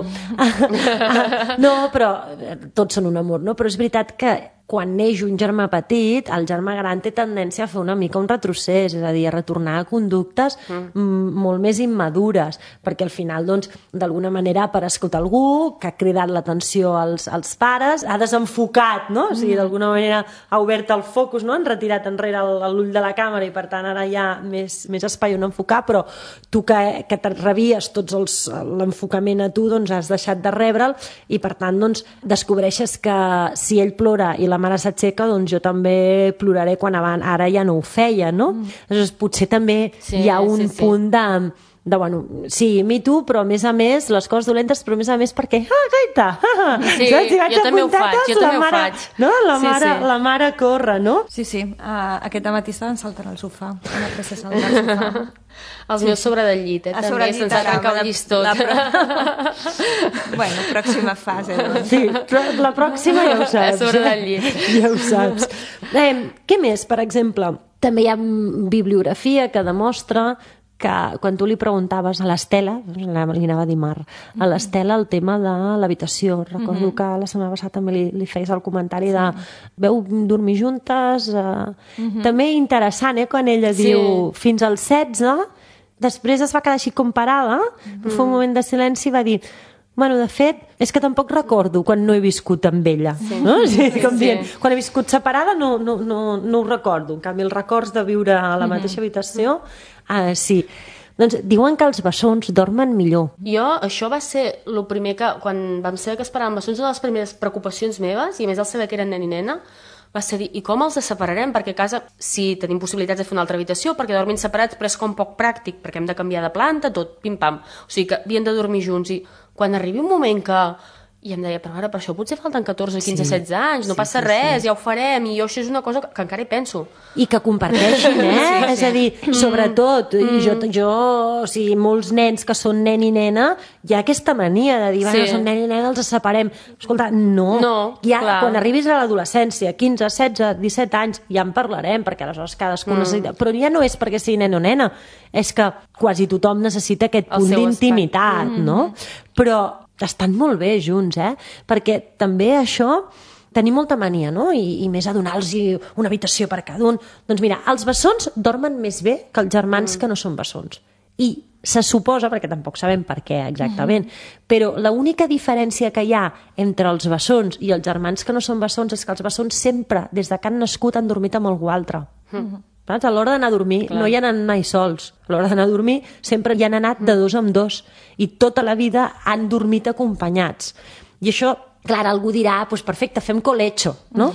no, però tots són un amor, no? Però és veritat que quan neix un germà petit, el germà gran té tendència a fer una mica un retrocés, és a dir, a retornar a conductes mm. molt més immadures, perquè al final, doncs, d'alguna manera ha aparegut algú que ha cridat l'atenció als, als pares, ha desenfocat, no? O sigui, d'alguna manera ha obert el focus, no? Han retirat enrere l'ull de la càmera i, per tant, ara hi ha més, més espai on enfocar, però tu que, que te rebies tots els, l'enfocament a tu, doncs has deixat de rebre'l i, per tant, doncs, descobreixes que si ell plora i la la mare s'aixeca, doncs jo també ploraré quan abans, ara ja no ho feia, no? Mm. Aleshores, potser també sí, hi ha un sí, sí. punt de, de, bueno, sí, imito, però a més a més, les coses dolentes, però a més a més perquè, ah, gaita! Ah, sí, jo també ho faig, jo també mare, ho faig. No? La, sí, mare, sí. la mare corre, no? Sí, sí, uh, aquest matí estaven saltant al sofà, una pressa saltant al sofà. Els sí. meus sobre del llit, eh? A També se'ns ha tancat el llistó. La, la... bueno, pròxima fase. Doncs. Sí, però la pròxima ja ho saps. A sobre del llit. Ja ho saps. Eh, què més, per exemple? També hi ha bibliografia que demostra que quan tu li preguntaves a l'Estela, li anava a dir Mar, a l'Estela el tema de l'habitació. Recordo mm-hmm. que la setmana passada també li, li feies el comentari de veu dormir juntes. Eh... Mm-hmm. També interessant, eh, quan ella sí. diu fins als setze, després es va quedar així com parada, mm-hmm. fa un moment de silenci i va dir bueno, de fet, és que tampoc recordo quan no he viscut amb ella. Sí. No? O sigui, com dient, sí. Quan he viscut separada no, no, no, no ho recordo. En canvi, els records de viure a la mateixa habitació, uh, sí. Doncs diuen que els bessons dormen millor. Jo, això va ser el primer que, quan vam saber que esperàvem bessons, una de les primeres preocupacions meves, i a més el saber que eren nen i nena, va ser dir, i com els separarem? Perquè a casa sí tenim possibilitats de fer una altra habitació, perquè dormin separats, però és com poc pràctic, perquè hem de canviar de planta, tot, pim-pam. O sigui que havien de dormir junts, i quan arribi un moment que... I em deia, però ara per això potser falten catorze, quinze, sí. setze anys, no sí, passa sí, res, sí. ja ho farem, i jo això és una cosa que, que encara hi penso. I que comparteixin, eh? Sí, sí. És a dir, sobretot, mm. jo, jo, o sigui, molts nens que són nen i nena, hi ha aquesta mania de dir, sí. bueno, són nen i nena, els separem. Escolta, no, no ja, quan arribis a l'adolescència, quinze, setze, disset anys, ja en parlarem, perquè aleshores cadascú mm. necessita... Però ja no és perquè sigui nen o nena, és que quasi tothom necessita aquest punt d'intimitat, mm. no? Però estan molt bé junts, eh? Perquè també això tenim molta mania, no? I, i més a donar-los una habitació per cada un. Doncs mira, els bessons dormen més bé que els germans mm. que no són bessons. I se suposa, perquè tampoc sabem per què exactament, mm. però l'única diferència que hi ha entre els bessons i els germans que no són bessons és que els bessons sempre, des de que han nascut, han dormit amb algú altre. Mm. A l'hora d'anar a dormir Clar. no hi han anat mai sols. A l'hora d'anar a dormir sempre hi han anat de dos en dos. I tota la vida han dormit acompanyats. I això, clar, algú dirà, pues perfecte, fem colecho, no?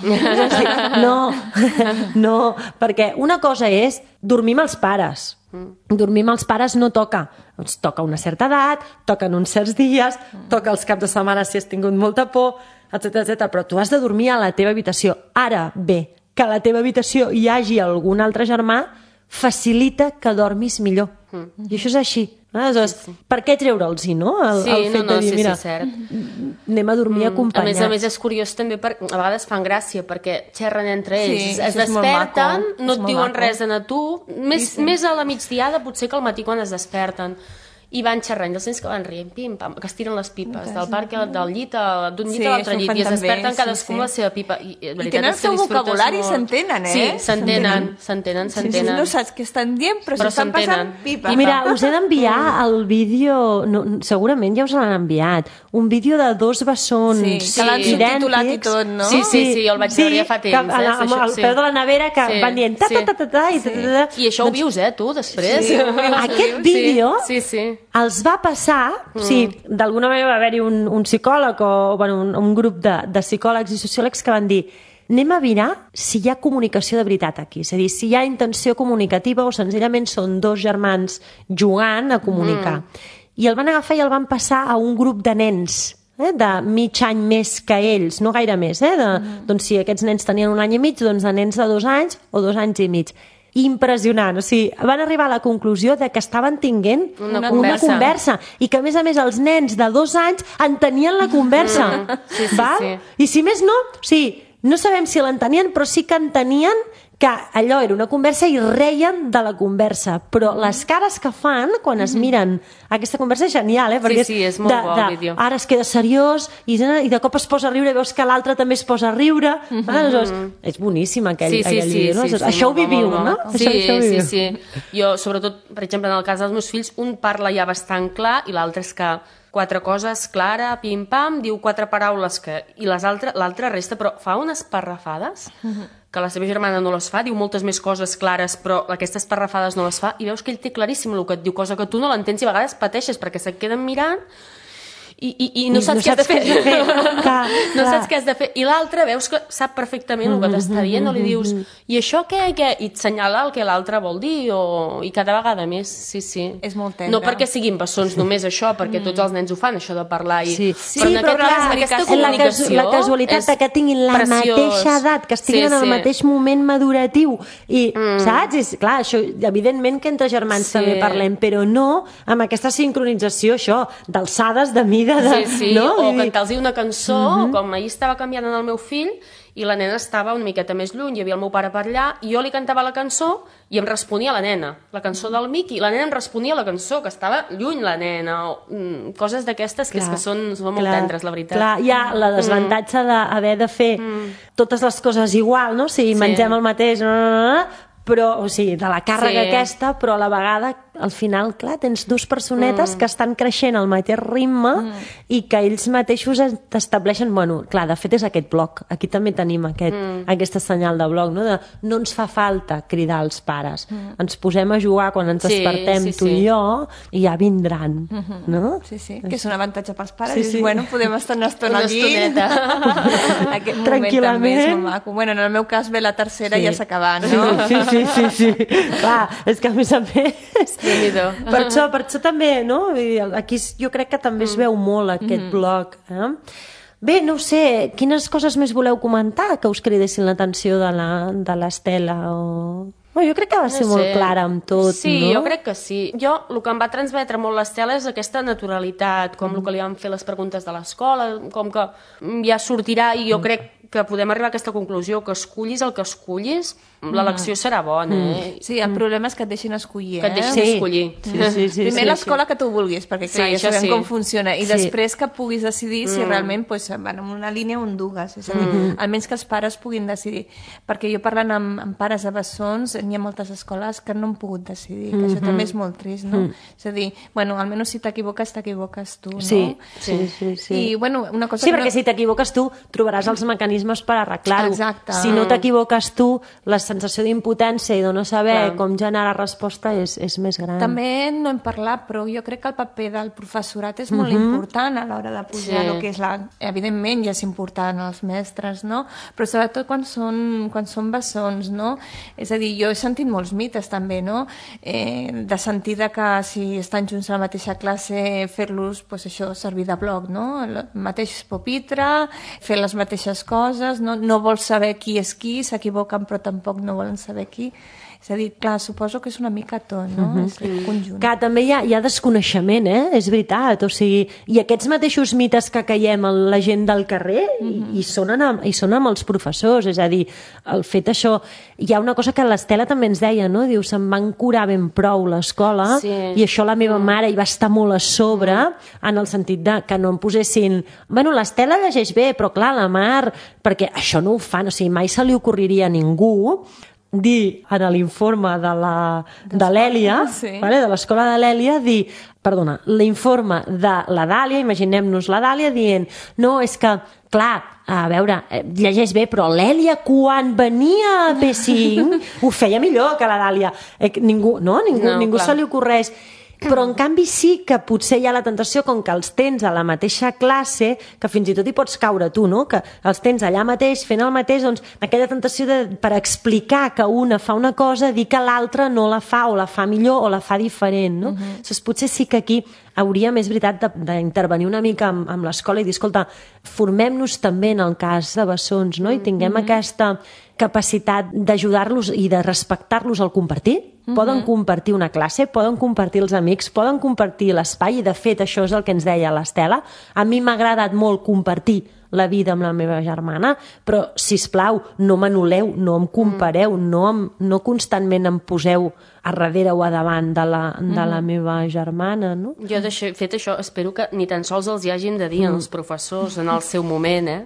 No, no, perquè una cosa és dormir amb els pares. Dormir amb els pares no toca. Doncs toca una certa edat, toquen uns certs dies, toca els caps de setmana si has tingut molta por, etcètera, etcètera. Però tu has de dormir a la teva habitació. Ara bé, que a la teva habitació hi hagi algun altre germà facilita que dormis millor. Mm. I això és així. Aleshores, sí, sí. Per què treure'ls-hi, no? El, sí, el fet no, no, de dir, sí, mira, sí, cert. anem a dormir mm. acompanyats. A més a més és curiós també, per, a vegades fan gràcia perquè xerren entre ells, sí, es desperten, no et diuen maco. res a tu, més, sí, sí. més a la migdiada potser que al matí quan es desperten. i van xerrant, els nens que van rient, pim, pam, que es tiren les pipes, del parc del llit, d'un llit sí, a l'altre llit, i es desperten cadascú amb sí, sí. la seva pipa. I, I tenen el seu vocabulari i s'entenen, eh? Sí, s'entenen, s'entenen, s'entenen. Sí, sí, no saps què estan dient, però, però s'estan passant pipa. I mira, us he d'enviar el vídeo, no, segurament ja us l'han enviat, un vídeo de dos bessons sí, que l'han subtitulat i tot, no? Sí, sí, sí, jo el vaig veure ja fa temps. Sí, eh, amb el peu de la nevera que sí, van dient ta, ta, ta, ta, ta, i, ta, ta, ta. I això ho vius, eh, tu, després. Sí, aquest vídeo sí, sí, sí. els va passar, mm. o sigui, d'alguna manera va haver-hi un, un psicòleg o bueno, un, un grup de, de psicòlegs i sociòlegs que van dir anem a mirar si hi ha comunicació de veritat aquí, és a dir, si hi ha intenció comunicativa o senzillament són dos germans jugant a comunicar. Mm. I el van agafar i el van passar a un grup de nens eh, de mig any més que ells, no gaire més, eh, de, mm. doncs si aquests nens tenien un any i mig, doncs de nens de dos anys o dos anys i mig. Impressionant, o sigui, van arribar a la conclusió de que estaven tinguent una, una conversa. conversa i que a més a més els nens de dos anys entenien la conversa, mm. sí, sí, val? Sí. I si més no, o sigui, no sabem si l'entenien, però sí que entenien que allò era una conversa i reien de la conversa, però les cares que fan quan es miren aquesta conversa és genial, eh? Perquè sí, sí, és molt de, bo de, el vídeo. Ara es queda seriós i, i de cop es posa a riure i veus que l'altre també es posa a riure. Mm -hmm. Aleshores, és boníssim aquell, sí, sí, aquell sí, vídeo, no? Sí, sí, això ho viviu, molt, molt, no? Sí, això, això ho sí, sí. Jo, sobretot, per exemple, en el cas dels meus fills, un parla ja bastant clar i l'altre és que quatre coses clara, pim-pam, diu quatre paraules que... i l'altra resta, però fa unes parrafades que la seva germana no les fa, diu moltes més coses clares, però aquestes parrafades no les fa, i veus que ell té claríssim el que et diu, cosa que tu no l'entens i a vegades pateixes perquè se't queden mirant i, i, i no saps no què has de fer. fer. Clar, no saps què has de fer. I l'altre veus que sap perfectament el que t'està dient, no li dius, i això què, què? I et senyala el que l'altre vol dir, o... i cada vegada més, sí, sí. És molt tendre. No perquè siguin bessons només això, perquè tots els nens ho fan, això de parlar. I... Sí, però, sí, en però aquest clar, cas, aquesta comunicació la casualitat de que tinguin la preciós. mateixa edat, que estiguin sí, en el sí. mateix moment maduratiu, i, mm. saps? És, clar, això, evidentment que entre germans sí. també parlem, però no amb aquesta sincronització, això, d'alçades, de mida, de... Sí, sí. No? O cantar-los una cançó, mm -hmm. com ahir estava canviant en el meu fill, i la nena estava una miqueta més lluny, hi havia el meu pare per allà, i jo li cantava la cançó i em responia la nena, la cançó del Miqui, i la nena em responia la cançó, que estava lluny la nena, o, mm, coses d'aquestes que, és que són, són molt clar, tendres, la veritat. Clar, hi ha la desavantatge mm. d'haver de fer mm. totes les coses igual, no? Si sí. mengem el mateix, no, no, no, no, però, o sigui, de la càrrega sí. aquesta, però a la vegada, al final, clar, tens dues personetes mm. que estan creixent al mateix ritme mm. i que ells mateixos t'estableixen, bueno, clar, de fet és aquest bloc, aquí també tenim aquest, mm. aquesta senyal de bloc, no? De, no ens fa falta cridar els pares, mm. ens posem a jugar quan ens sí, despertem sí, tu sí. i jo i ja vindran, mm -hmm. no? Sí, sí, que és un avantatge pels pares, sí, sí. sí. I, bueno, podem estar una estona una aquí, aquest moment tranquil·lament. També és molt maco. Bueno, en el meu cas ve la tercera i sí. ja s'ha acabat, no? Sí, sí, sí, sí. Clar, és que a més a més per això, per això també, no? Aquí jo crec que també es veu molt aquest mm-hmm. bloc, eh? Bé, no ho sé, quines coses més voleu comentar que us cridessin l'atenció de l'Estela o... Bueno, jo crec que va ser no sé. molt clara amb tot, sí, no? Sí, jo crec que sí. Jo, el que em va transmetre molt l'Estela és aquesta naturalitat, com mm. el que li van fer les preguntes de l'escola, com que ja sortirà, i jo mm. crec que podem arribar a aquesta conclusió, que escollis el que escollis, l'elecció serà bona. Eh? Sí, el problema és que et deixin escollir. Eh? Que et deixin sí. escollir. Sí, sí, sí, Primer sí, l'escola sí. que tu vulguis, perquè clar, sí, ja sabem sí. com funciona, i sí. després que puguis decidir si mm. realment pues, van en una línia on dugues. És a dir, mm. almenys que els pares puguin decidir. Perquè jo parlant amb, amb pares de bessons, hi ha moltes escoles que no han pogut decidir, que mm-hmm. això també és molt trist, no? Mm. És a dir, bueno, almenys si t'equivoques, t'equivoques tu, no? Sí, sí, sí. sí. I, bueno, una cosa sí, que perquè no... si t'equivoques tu, trobaràs els mecanismes per arreglar-ho. Exacte. Si no t'equivoques tu, la sensació d'impotència i de no saber Clar. com generar resposta és, és més gran. També no hem parlat, però jo crec que el paper del professorat és molt mm-hmm. important a l'hora de pujar sí. el que és la... Evidentment ja és important els mestres, no? Però sobretot quan són, quan són bessons, no? És a dir, jo he sentit molts mites també, no? Eh, de sentir que si estan junts a la mateixa classe fer-los, pues això, servir de bloc, no? El mateix pupitre, fer les mateixes coses, no? No vols saber qui és qui, s'equivoquen però tampoc no volen saber qui. És a dir, clar, suposo que és una mica tot, no? Uh -huh. És el conjunt. Que també hi ha, hi ha desconeixement, eh? És veritat, o sigui, i aquests mateixos mites que caiem en la gent del carrer uh -huh. i, són en, i són amb els professors, és a dir, el fet això... Hi ha una cosa que l'Estela també ens deia, no? Diu, se'n van curar ben prou l'escola sí. i això la meva mm. mare hi va estar molt a sobre mm. en el sentit de que no em posessin... Bueno, l'Estela llegeix bé, però clar, la Mar... Perquè això no ho fan, o sigui, mai se li ocorriria a ningú dir en l'informe de la de l'Èlia, sí. vale, de l'escola de l'Èlia, dir, perdona, l'informe de la Dàlia, imaginem-nos la Dàlia dient, no, és que, clar, a veure, llegeix bé, però l'Èlia quan venia a P cinc ho feia millor que la Dàlia. Eh, ningú, no? Ningú, no, ningú clar. se li ocorreix. Però en canvi sí que potser hi ha la tentació, com que els tens a la mateixa classe, que fins i tot hi pots caure tu, no? Que els tens allà mateix, fent el mateix, doncs aquella tentació de, per explicar que una fa una cosa, dir que l'altra no la fa, o la fa millor, o la fa diferent, no? Uh -huh. Llavors, potser sí que aquí hauríem, és veritat, d'intervenir una mica amb, amb l'escola i dir, escolta, formem-nos també en el cas de bessons, no? I tinguem uh -huh. aquesta capacitat d'ajudar-los i de respectar-los al compartir. Uh -huh. Poden compartir una classe, poden compartir els amics, poden compartir l'espai, i de fet això és el que ens deia l'Estela. A mi m'ha agradat molt compartir la vida amb la meva germana, però, sisplau, no m'anul·leu, no em compareu, mm. no, em, no constantment em poseu a darrere o a davant de la, de mm. la meva germana, no? Jo, d'això, fet això, espero que ni tan sols els hi hagin de dir mm. als professors en el seu moment, eh?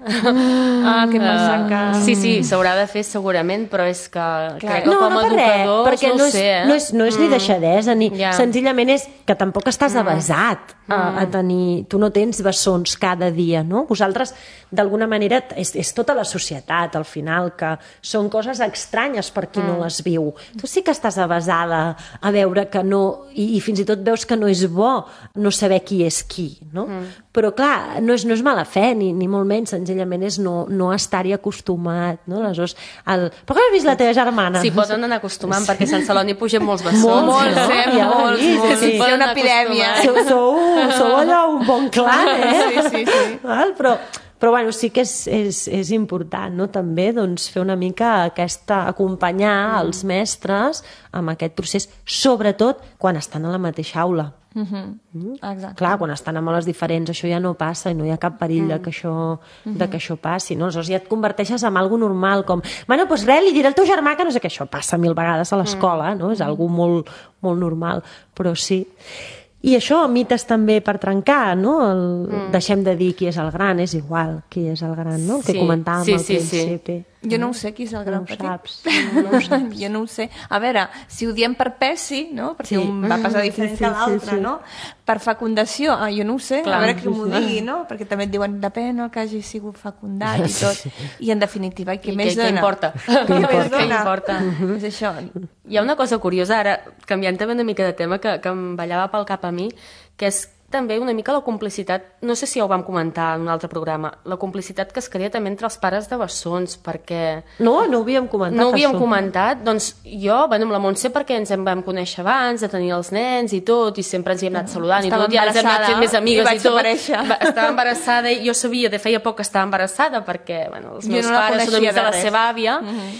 Ah, què passa que... Uh, sí, sí, s'haurà de fer segurament, però és que Clar. crec que no, com no a educadors, perquè no, no ho és, sé, eh? No és, no és mm. ni deixadesa, ni... Ja. Senzillament és que tampoc estàs Mm. avesat a, a tenir... Tu no tens bessons cada dia, no? Vosaltres, d'alguna manera, és, és tota la societat, al final, que són coses estranyes per qui mm. no les viu. Tu sí que estàs avesada a veure que no... I, i fins i tot veus que no és bo no saber qui és qui, no? Mm. Però, clar, no és, no és mala fe, ni, ni molt menys, senzillament és no, no estar-hi acostumat, no? Aleshores, el... Però com has vist la teva germana? Sí, poden anar acostumant, sí. perquè a Sant Celoni pugen molts bessons. Molts, Molts, no? eh? Ja molts, vist, molts. sí. Hi ha una epidèmia. Sou, sou, sou allò un bon clan, eh? Sí, sí, sí. Val? Però, però bueno, sí que és, és, és important, no? També doncs, fer una mica aquesta, acompanyar mm. els mestres amb aquest procés, sobretot quan estan a la mateixa aula. Mm-hmm. Mm? Exacte. Clar, quan estan amb aules diferents això ja no passa i no hi ha cap perill mm. de, que això, mm-hmm. de que això passi, no? Aleshores ja et converteixes en algo normal, com, bueno, doncs res, li diré al teu germà que no sé què, això passa mil vegades a l'escola, no? És algo molt, molt normal, però sí. I això, mites també per trencar, no? El, mm. Deixem de dir qui és el gran, és igual qui és el gran, no? El que sí. comentàvem sí, al sí, principi. Sí. Jo no ho sé qui és el gran no petit. Saps. No, no ho saps. Jo no ho sé. A veure, si ho diem per pes, sí, no? Perquè Sí. un va passar diferent Sí, sí, que l'altre, sí, sí. no? Per fecundació, ah, jo no ho sé, Clar, a veure qui sí, m'ho sí. digui, no? Perquè també et diuen, depèn el que hagi sigut fecundat i tot. I en definitiva, i què I més què, què dona? importa? Què més Què dona? importa? És això. Hi ha una cosa curiosa, ara, canviant també una mica de tema, que, que em ballava pel cap a mi, que és també una mica la complicitat, no sé si ja ho vam comentar en un altre programa, la complicitat que es crea també entre els pares de bessons, perquè... No, no ho havíem comentat, No ho havíem això. comentat, doncs jo, bueno, amb la Montse, perquè ens en vam conèixer abans, de tenir els nens i tot, i sempre ens hi hem anat saludant Estava i tot, i ara ens hem anat fent més amigues i vaig i tot. aparèixer. Va, estava embarassada i jo sabia, de feia poc que estava embarassada, perquè, bueno, els Jo meus no la pares són coneixia amics de de la res. seva àvia, Mhm.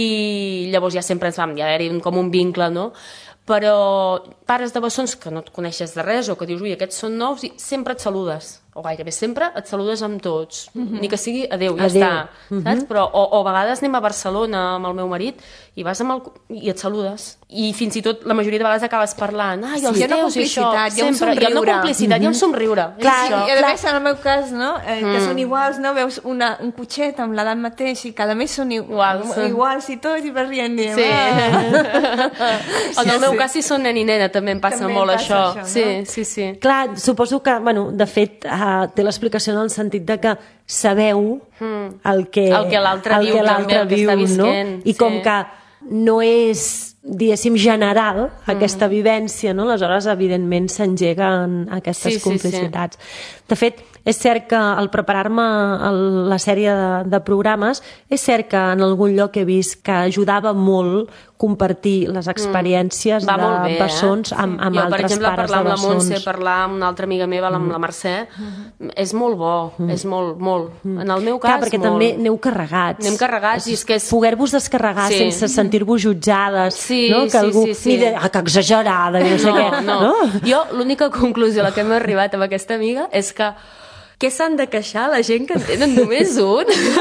i llavors ja sempre ens vam, ja era com un vincle, no? Però pares de bessons que no et coneixes de res o que dius, ui, aquests són nous, i sempre et saludes, o gairebé sempre et saludes amb tots, mm-hmm. ni que sigui adeu, ja Adéu. està, Mm-hmm. saps? Però, o, o a vegades anem a Barcelona amb el meu marit i vas amb el, i et saludes, i fins i tot la majoria de vegades acabes parlant, ai, els Sí, hi ha una teus i això, complicitat, hi ha un sempre, hi ha una somriure. complicitat, hi ha un somriure, és Clar, això. i a més, en el meu cas, no? Eh, que Mm. són iguals, no? Veus una, un cotxet amb l'edat mateix i cada mes són iguals, Iguals. iguals i tot, i vas rient, diem, Sí. ah. En el meu cas, si són nen i nena, també em passa També molt passa això. això, no? Sí, sí, sí. Clar, suposo que, bueno, de fet, uh, té l'explicació en el sentit de que sabeu Mm. el que, El que l'altre el viu, que també, l'altre el que viu, està no? visquent, I sí. com que no és, diguéssim, general, aquesta vivència, no? Aleshores, evidentment, s'engeguen aquestes Sí, sí, sí. complicitats. De fet, és cert que al preparar-me la sèrie de, de programes, és cert que en algun lloc he vist que ajudava molt compartir les experiències mm. de bé, bessons eh? amb, amb jo, altres per exemple, pares parlar de amb la bessons. Montse, parlar amb una altra amiga meva, amb la Mercè, mm. és molt bo, mm. és molt, molt. Mm. En el meu cas, Clar, perquè molt. també aneu carregats. Anem carregats i és que és... Poder-vos descarregar sí. sense sentir-vos jutjades, sí, no? Que sí, algú, sí, sí. ni de, ah, que exagerada, no sé no, què. No. no, jo l'única conclusió a la que hem arribat amb aquesta amiga és que què s'han de queixar la gent que en tenen només un?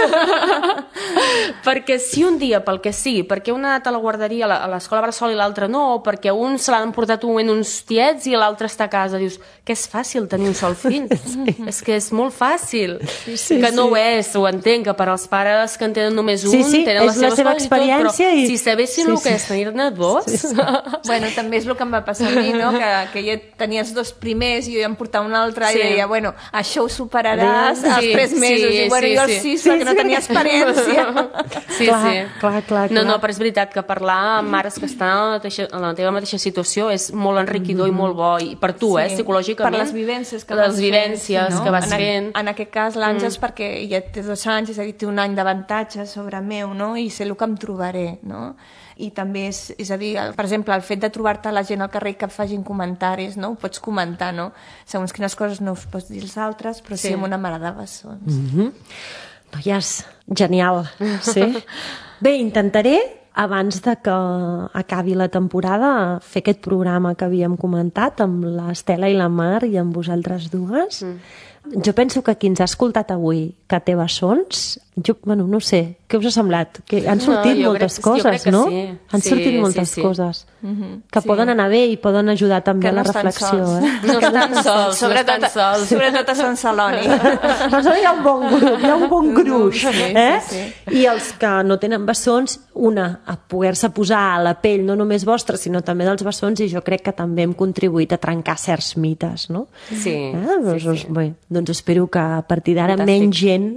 Perquè si un dia, pel que sigui, perquè un ha anat a la guarderia a l'escola Bressol i l'altre no, o perquè un se l'han portat un moment uns tiets i l'altre està a casa, dius que és fàcil tenir un sol fill. Sí. És que és molt fàcil. Sí, sí, que no sí. ho és, ho entenc, que per als pares que en tenen només un, sí, sí, tenen la, la seva experiència i tot, però i... si sabessin sí, el que és tenir-ne dos... Sí, sí. Bueno, també és el que em va passar a mi, no? que, que jo tenia els dos primers i jo em portava un altre sí. i deia, bueno, això ho superaràs sí, als tres mesos. Sí, I bueno, sí, jo els sí. sis Sí, perquè sí, no tenia experiència. Sí, clar, sí. Clar, clar, clar. No, no, però és veritat que parlar amb mares que estan en la, mateixa, en la teva mateixa situació és molt enriquidor mm-hmm. i molt bo, i per tu, sí. eh, psicològicament. Per les vivències que les vas vivències fent, no? que vas en, fent. En aquest cas, l'Àngels, mm. perquè ja té dos anys, és a dir, té un any d'avantatge sobre meu, no? I sé el que em trobaré, no? I també és, és a dir, per exemple, el fet de trobar-te la gent al carrer que et facin comentaris, no? Ho pots comentar, no? Segons quines coses no us pots dir els altres, però sí, sí amb una mare de bessons. Mm-hmm. Noies, genial, sí. Bé, intentaré, abans de que acabi la temporada, fer aquest programa que havíem comentat amb l'Estela i la Mar i amb vosaltres dues. Mm. Jo penso que qui ens ha escoltat avui que té bessons, jo, bueno, no sé, què us ha semblat? Que han sortit no, moltes crec, coses, no? Sí. Han sí, sortit moltes sí, sí. coses mm-hmm. que sí. poden anar bé i poden ajudar també que a la no reflexió. Eh? No estan sols, sobretot, no estan sols. Sobretot a Sant Celoni. Doncs hi ha un bon grup, hi ha un bon gruix. Sí, eh? sí, sí. I els que no tenen bessons, una, a poder-se posar a la pell, no només vostra, sinó també dels bessons, i jo crec que també hem contribuït a trencar certs mites, no? Sí. Eh? Doncs, sí, sí. Bé, doncs espero que a partir d'ara menys gent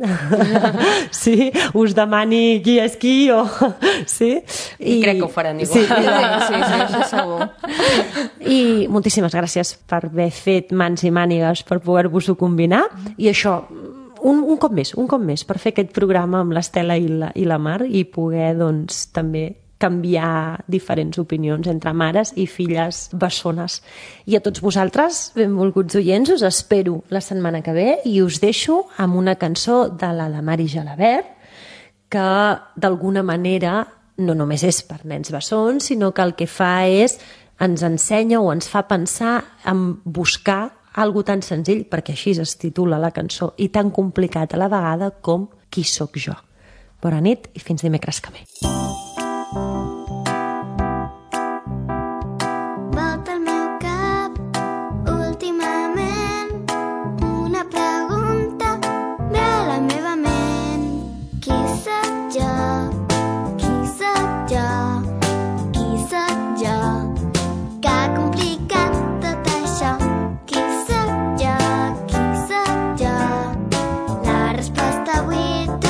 sí, us demani qui és qui o... sí? I, I crec que ho faran igual. Sí, sí, sí, sí, això segur. I moltíssimes gràcies per haver fet mans i mànigues per poder-vos-ho combinar, i això, un, un cop més, un cop més, per fer aquest programa amb l'Estela i la, i la Mar i poder, doncs, també canviar diferents opinions entre mares i filles bessones. I a tots vosaltres, benvolguts oients, us espero la setmana que ve i us deixo amb una cançó de la de Mari Gelabert, que d'alguna manera no només és per nens bessons, sinó que el que fa és ens ensenya o ens fa pensar en buscar algo tan senzill, perquè així es titula la cançó, i tan complicat a la vegada com Qui sóc jo. Bona nit i fins dimecres que ve. Volta al meu cap últimament una pregunta de la meva ment. Qui sóc jo? Qui sóc jo? Qui sóc jo? Que ha complicat tot això. Qui sóc jo? Qui sóc jo? La resposta avui té